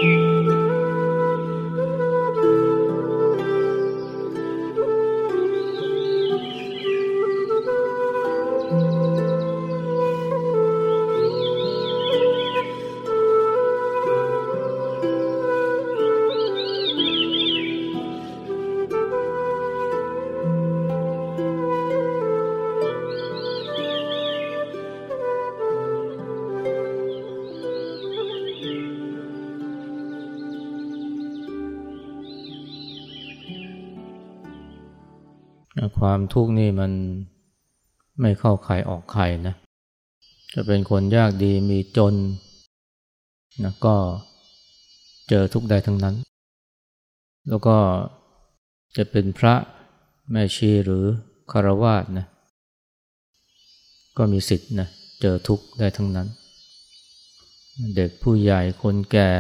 ความทุกข์นี่มันไม่เข้าใครออกใครนะจะเป็นคนยากดีมีจนนะก็เจอทุกข์ได้ทั้งนั้นแล้วก็จะเป็นพระแม่ชีหรือฆราวาสนะก็มีสิทธิ์นะเจอทุกข์ได้ทั้งนั้นเด็กผู้ใหญ่คนแก่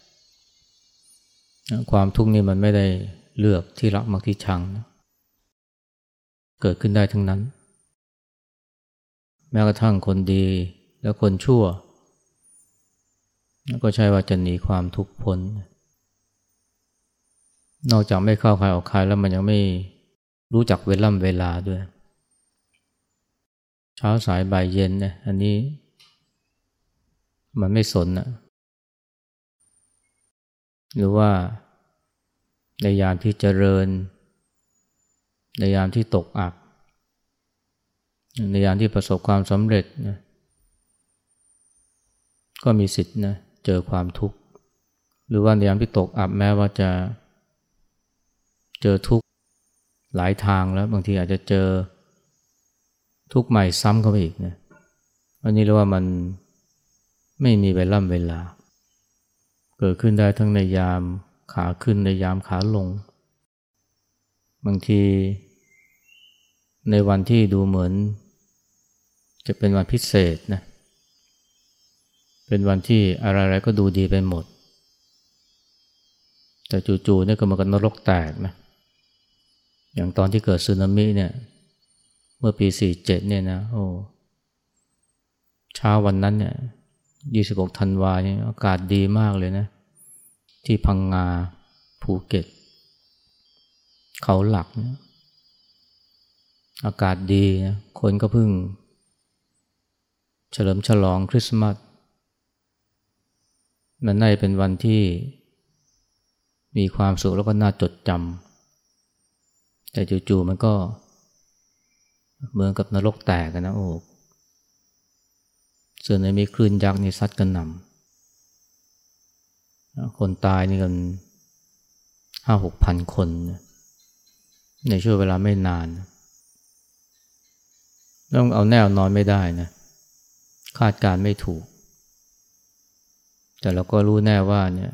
ความทุกข์นี่มันไม่ได้เลือกที่รักมักที่ชังนะเกิดขึ้นได้ทั้งนั้นแม้กระทั่งคนดีและคนชั่วก็ใช่ว่าจะหนีความทุกข์พ้นนอกจากไม่เข้าใครออกใครแล้วมันยังไม่รู้จักเวลาด้วยเช้าสายบ่ายเย็นเนี่ยอันนี้มันไม่สนนะหรือว่าในยามที่เจริญในยามที่ตกอับในยามที่ประสบความสำเร็จนะก็มีสิทธิ์นะเจอความทุกข์หรือว่าในยามที่ตกอับแม้ว่าจะเจอทุกข์หลายทางแล้วบางทีอาจจะเจอทุกข์ใหม่ซ้ำเข้าไปอีกนะอันนี้เรียกว่ามันไม่มีเวลาเกิดขึ้นได้ทั้งในยามขาขึ้นในยามขาลงบางทีในวันที่ดูเหมือนจะเป็นวันพิเศษนะเป็นวันที่อะไรๆก็ดูดีไปหมดแต่จู่ๆเนี่ยก็มันก็นรกแตกนะอย่างตอนที่เกิดสึนามิเนี่ยเมื่อปี47เนี่ยนะโอ้เช้าวันนั้นเนี่ย26ธันวาเนี่ยอากาศดีมากเลยนะที่พังงาภูเก็ตเขาหลักเนี่ยอากาศดีนะคนก็เพิ่งเฉลิมฉลองคริสต์มาสมันน่าจะเป็นวันที่มีความสุขแล้วก็น่าจดจำแต่จู่ๆมันก็เหมือนกับนรกแตกนะโอ้ส่วนในมีคลื่นยักษ์นี่ซัดกระหน่ำคนตายนี่กัน 5-6 พันคนในช่วงเวลาไม่นานต้องเอาแน่นอนไม่ได้นะคาดการไม่ถูกแต่เราก็รู้แน่ว่าเนี่ย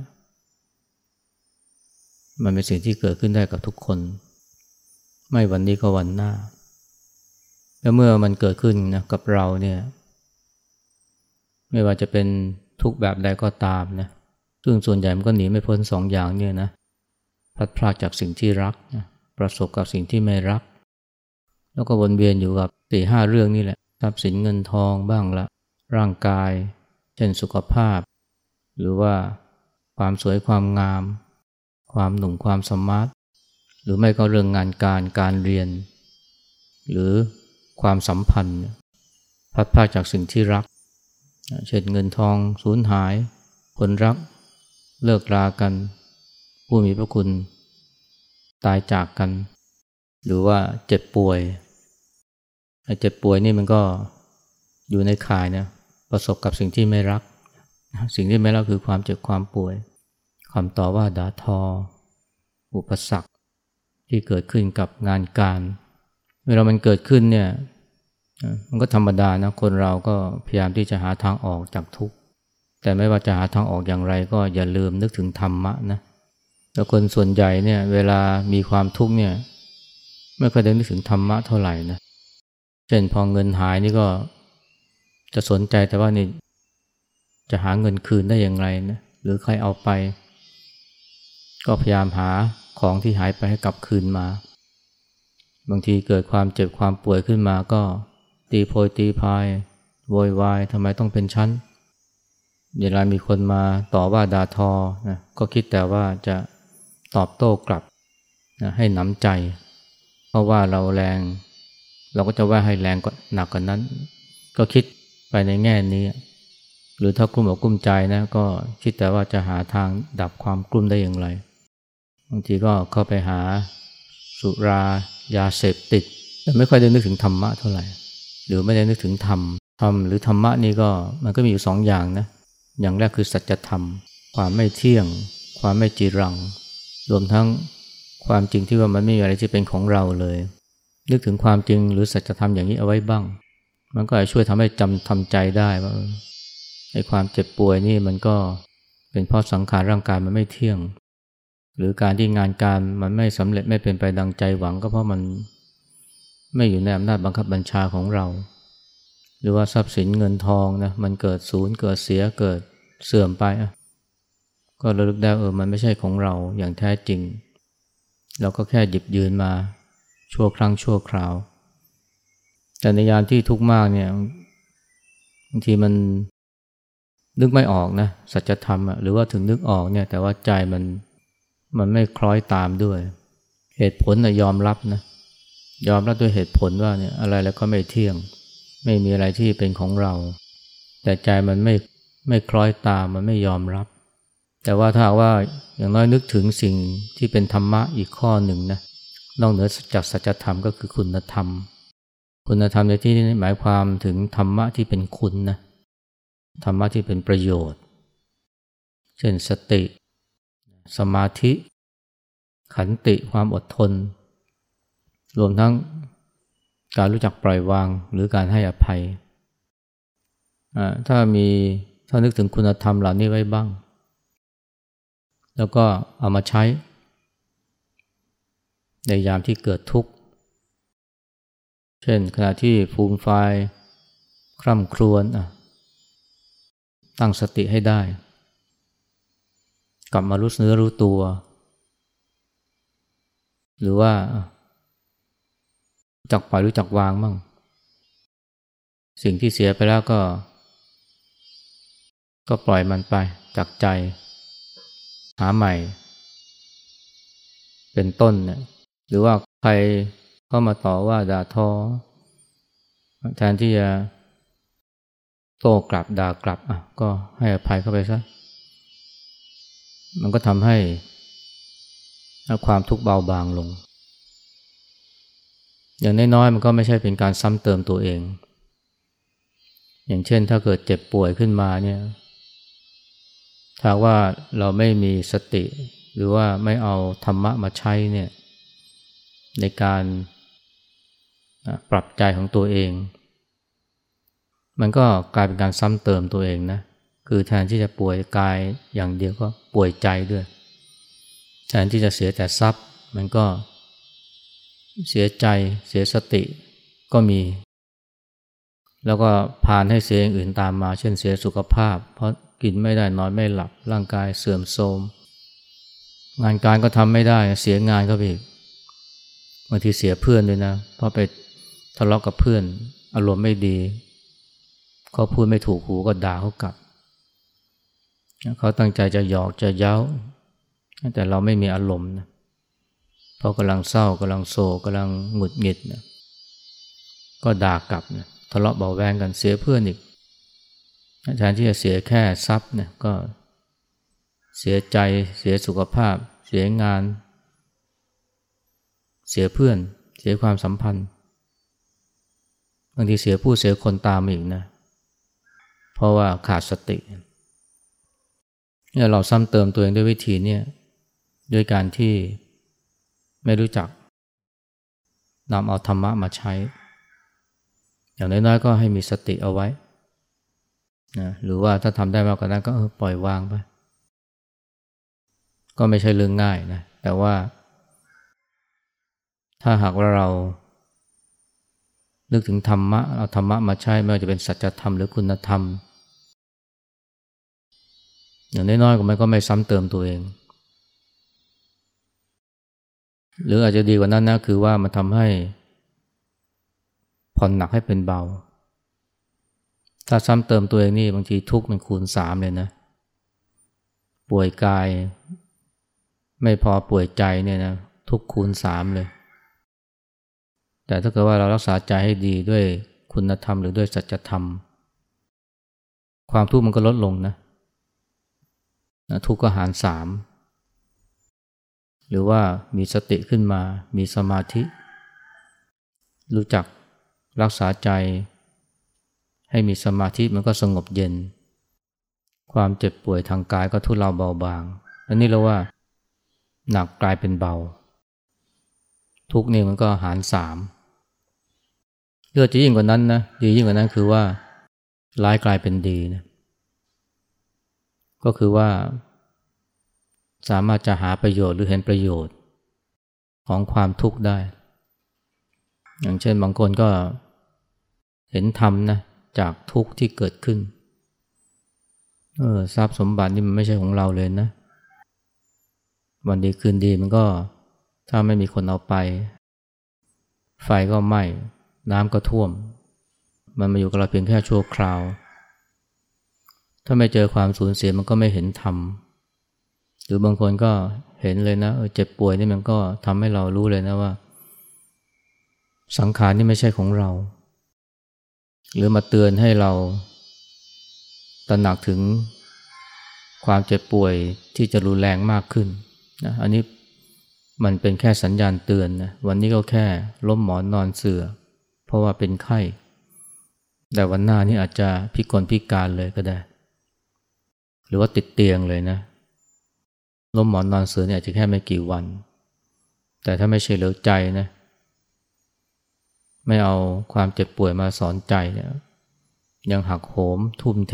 มันเป็นสิ่งที่เกิดขึ้นได้กับทุกคนไม่วันนี้ก็วันหน้าแล้วเมื่อมันเกิดขึ้นนะกับเราเนี่ยไม่ว่าจะเป็นทุกแบบใดก็ตามนะซึ่งส่วนใหญ่มันก็หนีไม่พ้น2 อย่างเนี่ยนะพลัดพรากจากสิ่งที่รักนะประสบกับสิ่งที่ไม่รักแล้วก็วนเวียนอยู่กับ 4-5 เรื่องนี่แหละทรัพย์สินเงินทองบ้างละร่างกายเช่นสุขภาพหรือว่าความสวยความงามความหนุ่มความสมาร์ทหรือไม่ก็เรื่องงานการเรียนหรือความสัมพันธ์พลัดพรากจากสิ่งที่รักเช่นเงินทองสูญหายคนรักเลิกรากันผู้มีพระคุณตายจากกันหรือว่าเจ็บป่วยเจ็บป่วยนี่มันก็อยู่ในข่ายนะประสบกับสิ่งที่ไม่รักสิ่งที่ไม่รักคือความเจ็บความป่วยคำต่อว่าด่าทออุปสรรคที่เกิดขึ้นกับงานการเวลามันเกิดขึ้นเนี่ยมันก็ธรรมดานะคนเราก็พยายามที่จะหาทางออกจากทุกข์แต่ไม่ว่าจะหาทางออกอย่างไรก็อย่าลืมนึกถึงธรรมะนะแล้วคนส่วนใหญ่เนี่ยเวลามีความทุกข์เนี่ยไม่ค่อยได้นึกถึงธรรมะเท่าไหร่นะเช่นพอเงินหายนี่ก็จะสนใจแต่ว่านี่จะหาเงินคืนได้อย่างไรนะหรือใครเอาไปก็พยายามหาของที่หายไปให้กลับคืนมาบางทีเกิดความเจ็บความป่วยขึ้นมาก็ตีโพยตีพายโวยวายทำไมต้องเป็นฉันเวลามีคนมาต่อว่าด่าทอนะก็คิดแต่ว่าจะตอบโต้กลับนะให้หนำใจเพราะว่าเราแรงเราก็จะว่าให้แรงก็หนักกว่านั้นก็คิดไปในแง่นี้หรือถ้ากลุ้มอกกลุ้มใจนะก็คิดแต่ว่าจะหาทางดับความกลุ้มได้อย่างไรบางทีก็เข้าไปหาสุรายาเสพติดแต่ไม่ค่อยได้นึกถึงธรรมะเท่าไหร่หรือไม่ได้นึกถึงธรรมหรือธรรมะนี่ก็มันก็มีอยู่สองอย่างนะอย่างแรกคือสัจธรรมความไม่เที่ยงความไม่จีรังรวมทั้งความจริงที่ว่ามันไม่มีอะไรที่เป็นของเราเลยนึกถึงความจริงหรือสัจธรรมอย่างนี้เอาไว้บ้างมันก็จะช่วยทำให้ทำใจได้ว่าไอ้ความเจ็บป่วยนี่มันก็เป็นเพราะสังขารร่างกายมันไม่เที่ยงหรือการที่งานการมันไม่สำเร็จไม่เป็นไปดังใจหวังก็เพราะมันไม่อยู่ในอำนาจบังคับบัญชาของเราหรือว่าทรัพย์สินเงินทองนะมันเกิดสูญเกิดเสียเกิดเสื่อมไปก็ระลึกได้มันไม่ใช่ของเราอย่างแท้จริงเราก็แค่หยิบยืนมาชั่วครั้งชั่วคราวแต่ในยามที่ทุกข์มากเนี่ยบางทีมันนึกไม่ออกนะสัจธรรมหรือว่าถึงนึกออกเนี่ยแต่ว่าใจมันไม่คล้อยตามด้วยเหตุผลยอมรับนะยอมรับด้วยเหตุผลว่าเนี่ยอะไรแล้วก็ไม่เที่ยงไม่มีอะไรที่เป็นของเราแต่ใจมันไม่คล้อยตามมันไม่ยอมรับแต่ว่าถ้าว่าอย่างน้อยนึกถึงสิ่งที่เป็นธรรมะอีกข้อหนึ่งนะนอกเหนือจากสัจธรรมก็คือคุณธรรมในที่นี้หมายความถึงธรรมะที่เป็นคุณนะธรรมะที่เป็นประโยชน์เช่นสติสมาธิขันติความอดทนรวมทั้งการรู้จักปล่อยวางหรือการให้อภัยถ้านึกถึงคุณธรรมเหล่านี้ไว้บ้างแล้วก็เอามาใช้ในยามที่เกิดทุกข์เช่นขณะที่ฟูมไฟคร่ำครวญตั้งสติให้ได้กลับมารู้เนื้อรู้ตัวหรือว่ารู้จักปล่อยรู้จักวางบ้างสิ่งที่เสียไปแล้วก็ปล่อยมันไปจากใจหาใหม่เป็นต้นเนี่ยหรือว่าใครเข้ามาต่อว่าด่าทอแทนที่จะโต้กลับด่ากลับก็ให้อภัยเข้าไปซะมันก็ทำให้ความทุกข์เบาบางลงอย่างน้อยๆมันก็ไม่ใช่เป็นการซ้ำเติมตัวเองอย่างเช่นถ้าเกิดเจ็บป่วยขึ้นมาเนี่ยถ้าว่าเราไม่มีสติหรือว่าไม่เอาธรรมะมาใช้เนี่ยในการปรับใจของตัวเองมันก็กลายเป็นการซ้ำเติมตัวเองนะคือแทนที่จะป่วยกายอย่างเดียวก็ป่วยใจด้วยแทนที่จะเสียแต่ทรัพย์มันก็เสียใจเสียสติก็มีแล้วก็พาให้เสียอย่างอื่นตามมาเช่นเสียสุขภาพเพราะกินไม่ได้นอนไม่หลับร่างกายเสื่อมโทรมงานการก็ทำไม่ได้เสียงานก็อีกบางทีเสียเพื่อนด้วยนะเพราะไปทะเลาะกับเพื่อนอารมณ์ไม่ดีเขาพูดไม่ถูกหูก็ด่าเขากลับเขาตั้งใจจะหยอกจะเย้าแต่เราไม่มีอารมณ์นะเพราะกำลังเศร้ากำลังโศกกำลังหงุดหงิดนะก็ด่ากลับนะทะเลาะเบาแวงกันเสียเพื่อนอีกแทนที่จะเสียแค่ทรัพย์เนี่ยก็เสียใจเสียสุขภาพเสียงานเสียเพื่อนเสียความสัมพันธ์บางทีเสียผู้เสียคนตามอีกนะเพราะว่าขาดสติเนี่ยเราซ้ำเติมตัวเองด้วยวิธีเนี่ยด้วยการที่ไม่รู้จักนำเอาธรรมะมาใช้อย่างน้อยๆก็ให้มีสติเอาไว้นะหรือว่าถ้าทำได้มากกว่านั้นก็ปล่อยวางไปก็ไม่ใช่เรื่องง่ายนะแต่ว่าถ้าหากว่าเรานึกถึงธรรมะเอาธรรมะมาใช้ไม่ว่าจะเป็นสัจธรรมหรือคุณธรรมอย่างน้อยๆมันก็ไม่ซ้ำเติมตัวเองหรืออาจจะดีกว่านั้นนะคือว่ามันทำให้ผ่อนหนักให้เป็นเบาถ้าซ้ำเติมตัวเองนี่บางทีทุกข์มันคูณ3เลยนะป่วยกายไม่พอป่วยใจเนี่ยนะทุกข์คูณ3เลยแต่ถ้าเกิดว่าเรารักษาใจให้ดีด้วยคุณธรรมหรือด้วยสัจธรรมความทุกข์มันก็ลดลงนะทุกข์ก็หาร3หรือว่ามีสติขึ้นมามีสมาธิรู้จักรักษาใจให้มีสมาธิมันก็สงบเย็นความเจ็บป่วยทางกายก็ทุเลาเบาบางอันนี้เราว่าหนักกลายเป็นเบาทุกข์นี่มันก็หาร3เรื่องที่ยิ่งกว่านั้นนะดียิ่งกว่านั้นคือว่าร้ายกลายเป็นดีนะก็คือว่าสามารถจะหาประโยชน์หรือเห็นประโยชน์ของความทุกข์ได้อย่างเช่นบางคนก็เห็นธรรมนะจากทุกข์ที่เกิดขึ้นทรัพย์สมบัตินี่มันไม่ใช่ของเราเลยนะวันดีคืนดีมันก็ถ้าไม่มีคนเอาไปไฟก็ไหม้น้ำก็ท่วมมันมาอยู่กับเราเพียงแค่ชั่วคราวถ้าไม่เจอความสูญเสียมันก็ไม่เห็นธรรมหรือบางคนก็เห็นเลยนะเจ็บป่วยนี่มันก็ทำให้เรารู้เลยนะว่าสังขารนี่ไม่ใช่ของเราหรือมาเตือนให้เราตระหนักถึงความเจ็บป่วยที่จะรุนแรงมากขึ้นนะอันนี้มันเป็นแค่สัญญาณเตือนนะวันนี้ก็แค่ล้มหมอนนอนเสื่อเพราะว่าเป็นไข้แต่วันหน้านี่อาจจะพิกลพิการเลยก็ได้หรือว่าติดเตียงเลยนะล้มหมอนนอนเสื่อเนี่ยอาจจะแค่ไม่กี่วันแต่ถ้าไม่เฉลียวใจนะไม่เอาความเจ็บป่วยมาสอนใจเนี่ยยังหักโหมทุ่มเท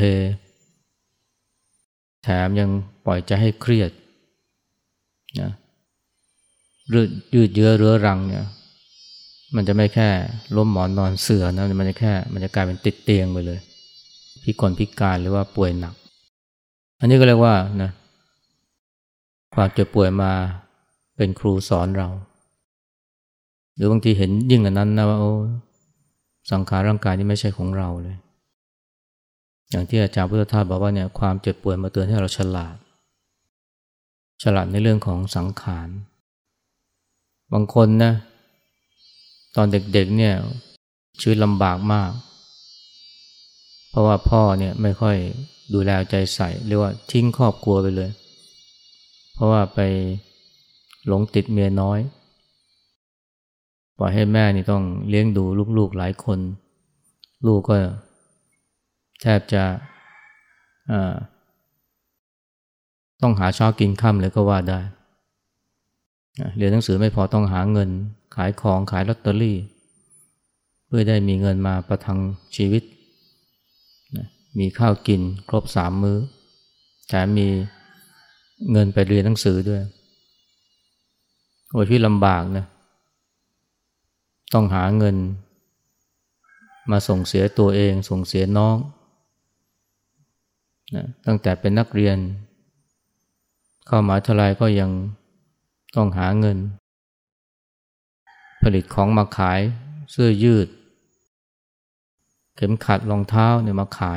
แถมยังปล่อยใจให้เครียดนะยืดเยื้อเรื้อรังเนี่ยมันจะไม่แค่ล้มหมอนนอนเสื่อนะมันจะกลายเป็นติดเตียงไปเลยพิกลพิการหรือว่าป่วยหนักอันนี้ก็เรียกว่านะความเจ็บป่วยมาเป็นครูสอนเราหรือบางทีเห็นยิ่งกว่านั้นนะว่าโอ้สังขารร่างกายนี่ไม่ใช่ของเราเลยอย่างที่อาจารย์พุทธทาสบอกว่าเนี่ยความเจ็บป่วยมาเตือนให้เราฉลาดในเรื่องของสังขารบางคนนะตอนเด็กๆเนี่ยชีวิตลำบากมากเพราะว่าพ่อเนี่ยไม่ค่อยดูแลใจใส่เรียกว่าทิ้งครอบครัวไปเลยเพราะว่าไปหลงติดเมียน้อยปล่อยให้แม่นี่ต้องเลี้ยงดูลูกๆหลายคนลูกก็แทบจะต้องหาเช้ากินค่ำเลยก็ว่าได้เรียนหนังสือไม่พอต้องหาเงินขายของขายลอตเตอรี่เพื่อได้มีเงินมาประทังชีวิตมีข้าวกินครบ3 มื้อแถมมีเงินไปเรียนหนังสือด้วยโอ้ยชีวิตลำบากนะต้องหาเงินมาส่งเสียตัวเองส่งเสียน้องนะตั้งแต่เป็นนักเรียนเข้ามหาวิทยาลัยก็ยังต้องหาเงินผลิตของมาขายเสื้อยืดเข็มขัดรองเท้าเนี่ยมาขาย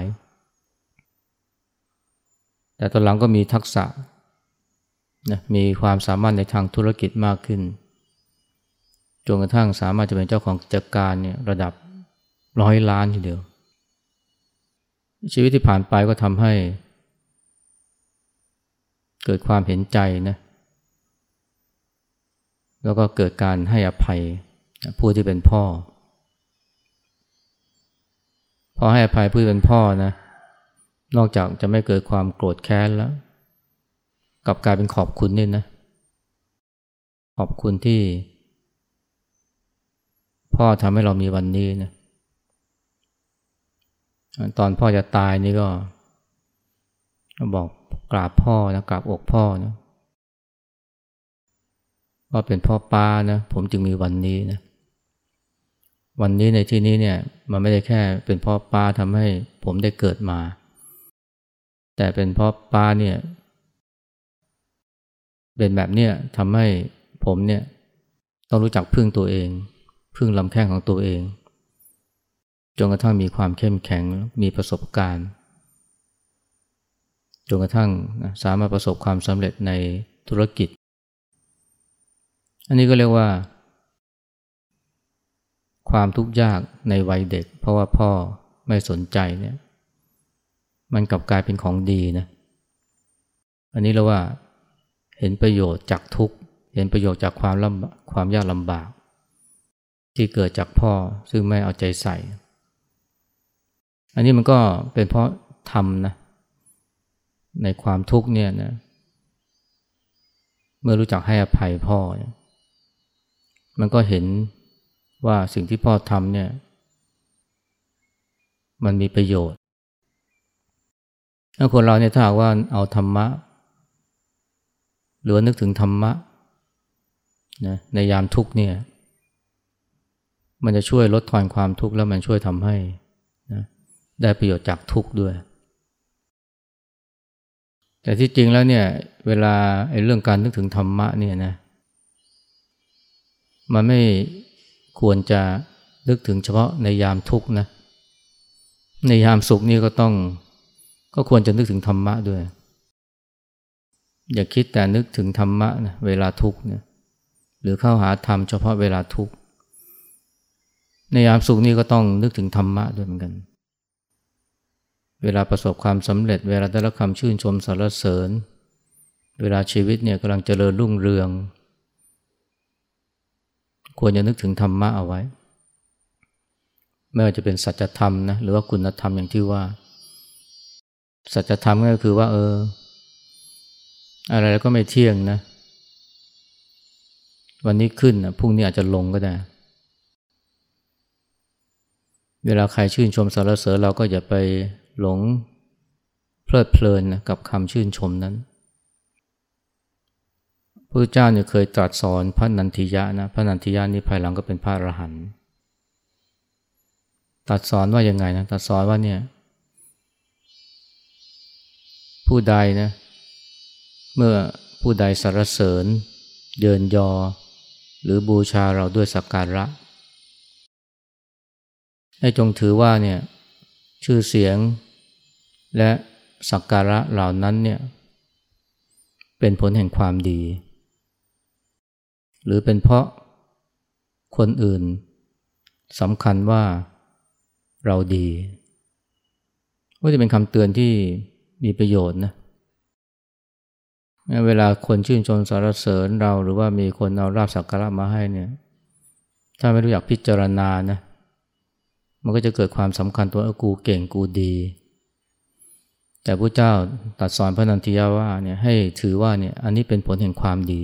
แต่ตอนหลังก็มีทักษะนะมีความสามารถในทางธุรกิจมากขึ้นจนกระทั่งสามารถจะเป็นเจ้าของกิจการเนี่ยระดับ100 ล้านทีเดียวชีวิตที่ผ่านไปก็ทำให้เกิดความเห็นใจนะแล้วก็เกิดการให้อภัยผู้ที่เป็นพ่อพอให้อภัยผู้ที่เป็นพ่อนะนอกจากจะไม่เกิดความโกรธแค้นแล้วกลับกลายเป็นขอบคุณนี่นะขอบคุณที่พ่อทำให้เรามีวันนี้นะตอนพ่อจะตายนี่ก็บอกกราบพ่อนะกราบอกพ่อนะว่าเป็นพ่อป้านะผมจึงมีวันนี้นะวันนี้ในที่นี้เนี่ยมันไม่ได้แค่เป็นพ่อป้าทำให้ผมได้เกิดมาแต่เป็นพ่อป้าเนี่ยเป็นแบบเนี้ยทำให้ผมเนี่ยต้องรู้จักพึ่งตัวเองพึ่งลำแข้งของตัวเองจนกระทั่งมีความเข้มแข็งมีประสบการณ์จนกระทั่งสามารถประสบความสำเร็จในธุรกิจอันนี้ก็เรียกว่าความทุกข์ยากในวัยเด็กเพราะว่าพ่อไม่สนใจเนี่ยมันกลับกลายเป็นของดีนะอันนี้เรียกว่าเห็นประโยชน์จากทุกข์เห็นประโยชน์จากความยากลำบากที่เกิดจากพ่อซึ่งไม่เอาใจใส่อันนี้มันก็เป็นเพราะธรรมนะในความทุกข์เนี่ยนะเมื่อรู้จักให้อภัยพ่อเนี่ยมันก็เห็นว่าสิ่งที่พ่อทำเนี่ยมันมีประโยชน์ถ้าคนเราเนี่ยถ้าหากว่าเอาธรรมะหรือนึกถึงธรรมะนะในยามทุกข์เนี่ยมันจะช่วยลดทอนความทุกข์แล้วมันช่วยทำให้นะได้ประโยชน์จากทุกข์ด้วยแต่ที่จริงแล้วเนี่ยเวลาเรื่องการนึกถึงธรรมะเนี่ยนะมันไม่ควรจะนึกถึงเฉพาะในยามทุกข์นะในยามสุขนี่ก็ควรจะนึกถึงธรรมะด้วยอย่าคิดแต่นึกถึงธรรมะนะเวลาทุกข์เนี่ยหรือเข้าหาธรรมเฉพาะเวลาทุกข์ในยามสุขนี่ก็ต้องนึกถึงธรรมะด้วยเหมือนกันเวลาประสบความสำเร็จเวลาได้รับคำชื่นชมสรรเสริญเวลาชีวิตเนี่ยกำลังเจริญรุ่งเรืองควรจะนึกถึงธรรมะเอาไว้ไม่ว่าจะเป็นสัจธรรมนะหรือว่าคุณธรรมอย่างที่ว่าสัจธรรมก็คือว่าอะไรก็ไม่เที่ยงนะวันนี้ขึ้นนะพรุ่งนี้อาจจะลงก็ได้เวลาใครชื่นชมสรรเสริญเราก็อย่าไปหลงเพลิดเพลินนะกับคำชื่นชมนั้นพระพุทธเจ้าเนี่ยเคยตรัสสอนพระนันทิยะนะพระนันทิยะนี่ภายหลังก็เป็นพระอรหันต์ตรัสสอนว่ายังไงนะตรัสสอนว่าเนี่ยผู้ใดนะเมื่อผู้ใดสรรเสริญเยินยอหรือบูชาเราด้วยสักการะให้จงถือว่าเนี่ยชื่อเสียงและสักการะเหล่านั้นเนี่ยเป็นผลแห่งความดีหรือเป็นเพราะคนอื่นสำคัญว่าเราดีก็จะเป็นคำเตือนที่มีประโยชน์นะเวลาคนชื่นชมสรรเสริญเราหรือว่ามีคนเอาลาภสักการะมาให้เนี่ยถ้าไม่รู้จักพิจารณานะมันก็จะเกิดความสำคัญตัวกูเก่งกูดีแต่พระเจ้าตรัสสอนพระนันทิยะว่าเนี่ยให้ถือว่าเนี่ยอันนี้เป็นผลแห่งความดี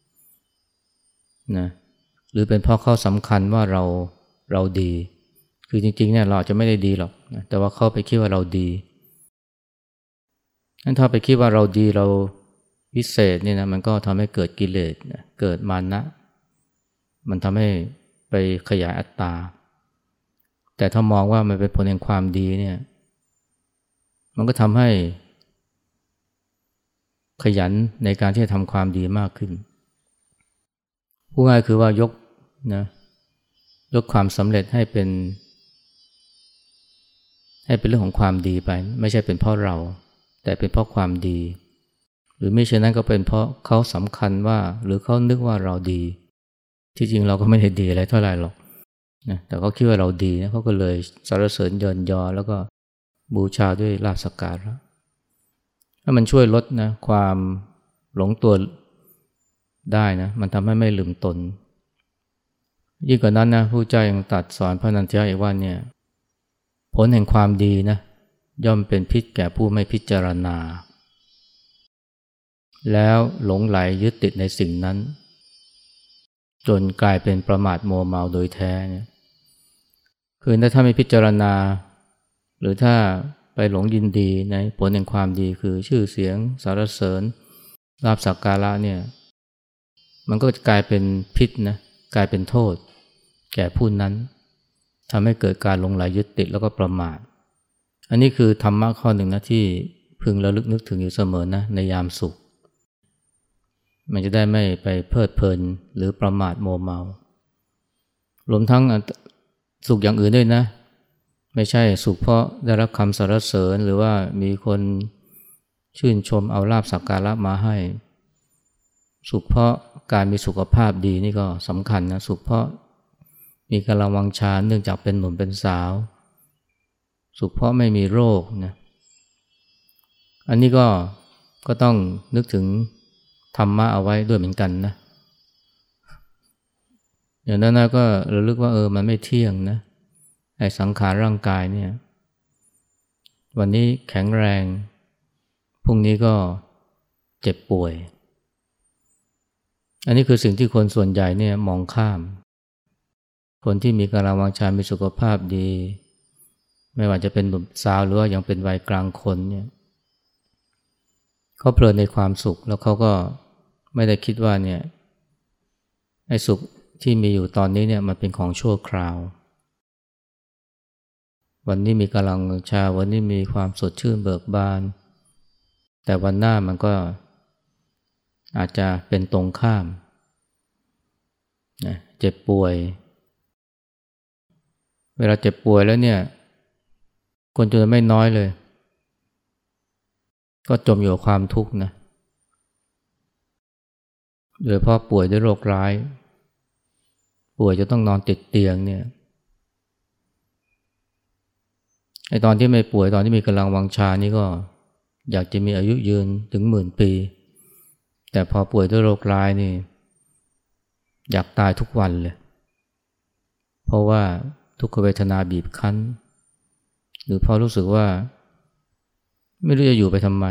นะหรือเป็นเพราะเขาสำคัญว่าเราดีคือจริงๆเนี่ยเราอาจจะไม่ได้ดีหรอกนะแต่ว่าเขาไปคิดว่าเราดีงั้นถ้าไปคิดว่าเราดีเราวิเศษเนี่ยนะมันก็ทำให้เกิดกิเลสนะเกิดมานะมันทำให้ไปขยายอัตตาแต่ถ้ามองว่ามันเป็นผลแห่งความดีเนี่ยมันก็ทำให้ขยันในการที่จะทำความดีมากขึ้นพูดง่ายคือว่ายกความสำเร็จให้เป็นเรื่องของความดีไปไม่ใช่เป็นเพราะเราแต่เป็นเพราะความดีหรือไม่เช่นนั้นก็เป็นเพราะเขาสำคัญว่าหรือเขานึกว่าเราดีที่จริงเราก็ไม่ได้ดีอะไรเท่าไหร่หรอกนะแต่เขาคิดว่าเราดีนะเขาก็เลยสรรเสริญเยินยอแล้วก็บูชาด้วยลาภสักการะถ้ามันช่วยลดนะความหลงตัวได้นะมันทำให้ไม่ลืมตนยิ่งกว่านั้นนะผู้เจ้ายังตรัสสอนพระนันทิยะอีกว่าเนี่ยผลแห่งความดีนะย่อมเป็นพิษแก่ผู้ไม่พิจารณาแล้วหลงไหลยึดติดในสิ่งนั้นจนกลายเป็นประมาทมัวเมาโดยแท้เนี่ยคือถ้าไม่พิจารณาหรือถ้าไปหลงยินดีในผลแห่งความดีคือชื่อเสียงสรรเสริญลาภสักการะเนี่ยมันก็จะกลายเป็นพิษนะกลายเป็นโทษแก่ผู้นั้นทำให้เกิดการหลงไหลยึดติดแล้วก็ประมาทอันนี้คือธรรมะข้อหนึ่งนะที่พึงระลึกนึกถึงอยู่เสมอนะในยามสุขมันจะได้ไม่ไปเพลิดเพลินหรือประมาทโมเมารวมทั้งสุขอย่างอื่นด้วยนะไม่ใช่สุขเพราะได้รับคำสรรเสริญหรือว่ามีคนชื่นชมเอาลาภสักการะมาให้สุขเพราะการมีสุขภาพดีนี่ก็สำคัญนะสุขเพราะมีกำลังวังชาเนื่องจากเป็นหนุ่มเป็นสาวสุขเพราะไม่มีโรคนะอันนี้ก็ต้องนึกถึงธรรมะเอาไว้ด้วยเหมือนกันนะอย่างนั้นนะก็ระลึกว่ามันไม่เที่ยงนะไอ้สังขารร่างกายเนี่ยวันนี้แข็งแรงพรุ่งนี้ก็เจ็บป่วยอันนี้คือสิ่งที่คนส่วนใหญ่เนี่ยมองข้ามคนที่มีกำลังวังชามีสุขภาพดีไม่ว่าจะเป็นหนุ่มสาวหรือว่ายังเป็นวัยกลางคนเนี่ยเขาเพลินในความสุขแล้วเขาก็ไม่ได้คิดว่าเนี่ยไอ้สุขที่มีอยู่ตอนนี้เนี่ยมันเป็นของชั่วคราววันนี้มีกำลังวังชาวันนี้มีความสดชื่นเบิกบานแต่วันหน้ามันก็อาจจะเป็นตรงข้ามนะเจ็บป่วยเวลาเจ็บป่วยแล้วเนี่ยคนจำนวนไม่น้อยเลยก็จมอยู่กับความทุกข์นะโดยเฉพาะป่วยด้วยโรคร้ายป่วยจะต้องนอนติดเตียงเนี่ยไอ้ตอนที่ไม่ป่วยตอนที่มีกำลังวังชานี่ก็อยากจะมีอายุยืนถึง10,000 ปีแต่พอป่วยด้วยโรคร้ายนี่อยากตายทุกวันเลยเพราะว่าทุกขเวทนาบีบคั้นหรือเพราะรู้สึกว่าไม่รู้จะอยู่ไปทำไม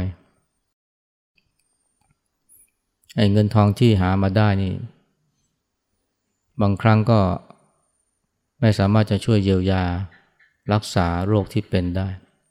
ไอ้เงินทองที่หามาได้นี่บางครั้งก็ไม่สามารถจะช่วยเยียวยารักษาโรคที่เป็นได้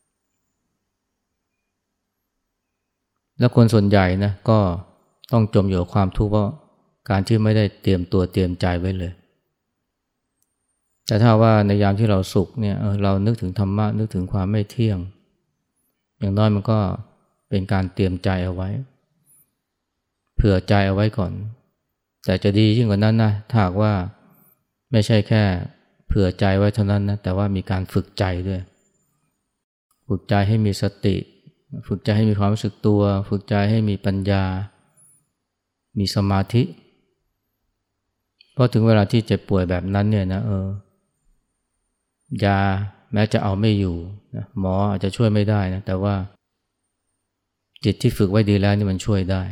แล้วคนส่วนใหญ่นะก็ต้องจมอยู่กับความทุกข์เพราะการที่ไม่ได้เตรียมตัวเตรียมใจไว้เลยแต่ถ้าว่าในยามที่เราสุขเนี่ยเรานึกถึงธรรมะนึกถึงความไม่เที่ยงอย่างน้อยมันก็เป็นการเตรียมใจเอาไว้เผื่อใจเอาไว้ก่อนแต่จะดียิ่งกว่านั้นนะถ้าหากว่าไม่ใช่แค่เผื่อใจไว้เท่านั้นนะแต่ว่ามีการฝึกใจด้วยฝึกใจให้มีสติฝึกใจให้มีความรู้สึกตัวฝึกใจให้มีปัญญามีสมาธิเพราะถึงเวลาที่เจ็บป่วยแบบนั้นเนี่ยนะยาแม้จะเอาไม่อยู่นะหมออาจจะช่วยไม่ได้นะแต่ว่าจิตที่ฝึกไว้ดีแล้วนี่มันช่วยได้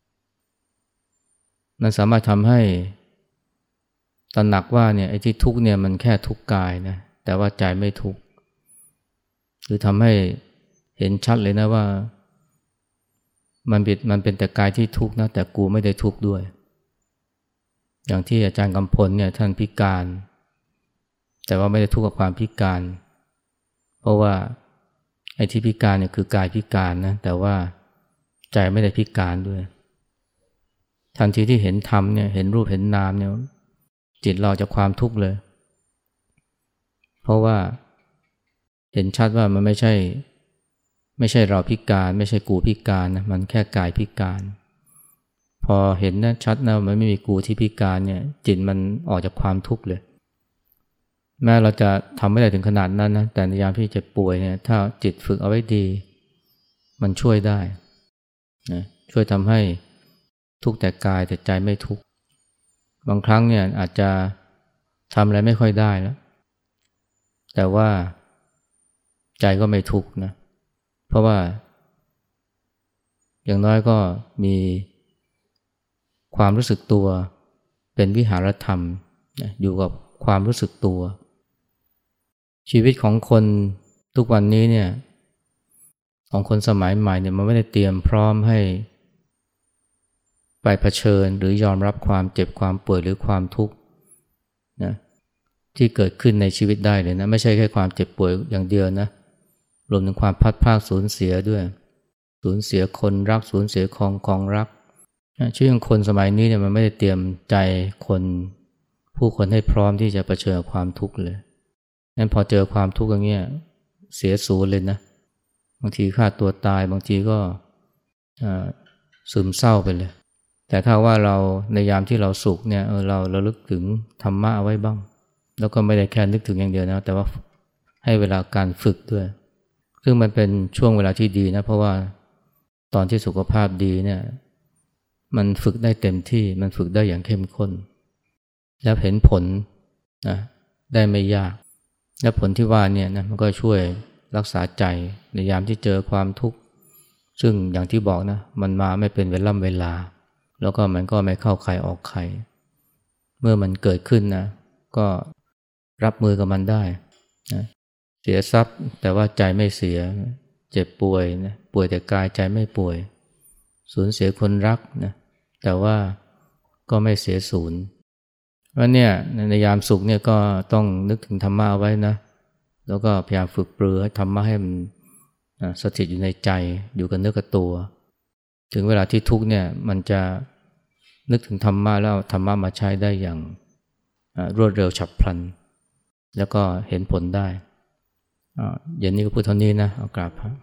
มันสามารถทำให้ตระหนักว่าเนี่ยไอ้ที่ทุกข์เนี่ยมันแค่ทุกข์กายนะแต่ว่าใจไม่ทุกข์หรือทำให้เห็นชัดเลยนะว่ามันเป็นแต่กายที่ทุกข์นะแต่กูไม่ได้ทุกข์ด้วยอย่างที่อาจารย์กำพลเนี่ยท่านพิการแต่ว่าไม่ได้ทุกข์กับความพิการเพราะว่าไอ้ที่พิการเนี่ยคือกายพิการนะแต่ว่าใจไม่ได้พิการด้วยทันทีที่เห็นธรรมเนี่ยเห็นรูปเห็นนามเนี่ยจิตเราจากความทุกข์เลยเพราะว่าเห็นชัดว่ามันไม่ใช่เราพิการไม่ใช่กูพิการนะมันแค่กายพิการพอเห็นนะชัดนะมันไม่มีกูที่พิการเนี่ยจิตมันออกจากความทุกข์เลยแม้เราจะทำไม่ได้ถึงขนาดนั้นนะแต่ในยามที่เจ็บป่วยเนี่ยถ้าจิตฝึกเอาไว้ดีมันช่วยได้นะช่วยทำให้ทุกข์แต่กายแต่ใจไม่ทุกข์บางครั้งเนี่ยอาจจะทำอะไรไม่ค่อยได้แล้วแต่ว่าใจก็ไม่ทุกข์นะเพราะว่าอย่างน้อยก็มีความรู้สึกตัวเป็นวิหารธรรมอยู่กับความรู้สึกตัวชีวิตของคนทุกวันนี้เนี่ยของคนสมัยใหม่เนี่ยมันไม่ได้เตรียมพร้อมให้ไปเผชิญหรือยอมรับความเจ็บความป่วยหรือความทุกข์นะที่เกิดขึ้นในชีวิตได้เลยนะไม่ใช่แค่ความเจ็บป่วยอย่างเดียวนะรวมถึงความพัดพรากสูญเสียด้วยสูญเสียคนรักสูญเสียของรักชีวิตของคนสมัยนี้เนี่ยมันไม่ได้เตรียมใจผู้คนให้พร้อมที่จะเผชิญกับความทุกข์เลยงั้นพอเจอความทุกข์อย่างเงี้ยเสียศูนย์เลยนะบางทีฆ่าตัวตายบางทีก็ซึมเศร้าไปเลยแต่ถ้าว่าเราในยามที่เราสุขเนี่ยเราระลึกถึงธรรมะเอาไว้บ้างแล้วก็ไม่ได้แค่นึกถึงอย่างเดียวนะแต่ว่าให้เวลาการฝึกด้วยซึ่งมันเป็นช่วงเวลาที่ดีนะเพราะว่าตอนที่สุขภาพดีเนี่ยมันฝึกได้เต็มที่มันฝึกได้อย่างเข้มข้นแล้วเห็นผลนะได้ไม่ยากและผลที่ว่าเนี่ยนะมันก็ช่วยรักษาใจในยามที่เจอความทุกข์ซึ่งอย่างที่บอกนะมันมาไม่เป็นเวลาแล้วก็มันก็ไม่เข้าใครออกใครเมื่อมันเกิดขึ้นนะก็รับมือกับมันได้นะเสียทรัพย์แต่ว่าใจไม่เสียเจ็บป่วยนะป่วยแต่กายใจไม่ป่วยสูญเสียคนรักนะแต่ว่าก็ไม่เสียสูญเพราะเนี่ยในยามสุขเนี่ยก็ต้องนึกถึงธรรมะเอาไว้นะแล้วก็พยายามฝึกปรือให้ธรรมะให้มันสถิตอยู่ในใจอยู่กับเนื้อกับตัวถึงเวลาที่ทุกข์เนี่ยมันจะนึกถึงธรรมะแล้วธรรมะมาใช้ได้อย่างรวดเร็วฉับพลันแล้วก็เห็นผลได้เย็นนี้ก็พูดเท่านี้นะเอากราบพระ